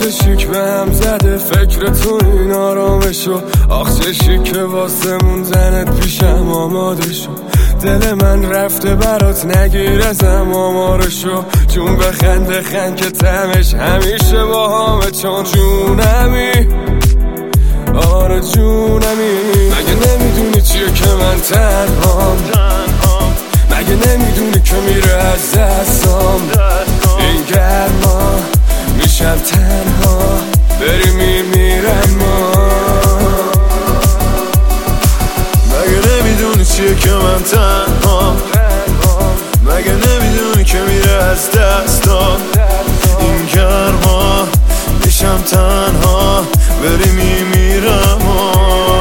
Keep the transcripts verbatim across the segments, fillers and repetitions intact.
چه شیک به هم زده فکر تو این آرامشو. آخ چه شیک که واسه موندنت پیشم آماده شو. دل من رفته برات نگیر ازم آمارشو. جون بخند بخند که تمش همیشه با همه چون جونمی. آره جونمی. مگه نمیدونی چیه که من تنهام؟ مگه نمیدونی که میره از دستام این گرما؟ میشم تنها بری میمیرم ما. مگه نمیدونی چیه که من تنها؟ مگه نمیدونی که میره از دستام این گرما؟ میشم تنها بری میمیرم ما.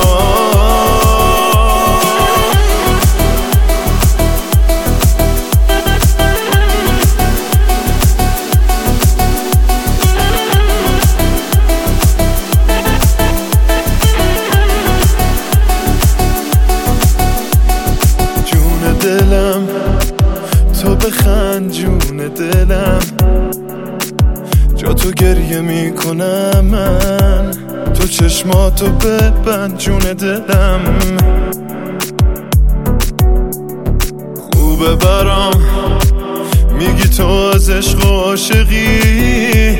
دلم تو بخند جون دلم، جا تو گریه میکنم من. تو چشماتو ببند جون دلم. خوبه برام میگی تو از عشق و عاشقی،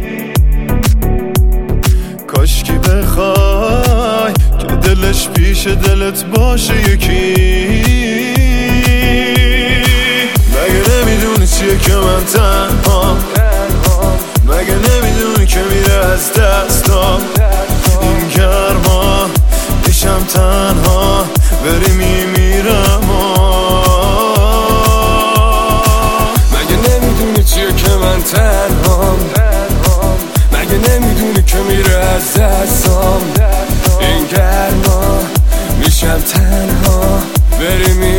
کاشکی بخوای که دلش پیش دلت باشه یکی. مگه نمیدونی چیه که من تنها؟ مگه نمیدونی که میره از دستام این گرما؟ میشم تنها بری میمیرم. مگه نمیدونی چیه که من تنهام؟ مگه نمیدونی که میره از دستام این گرما؟ میشم تنها بری میمیرم.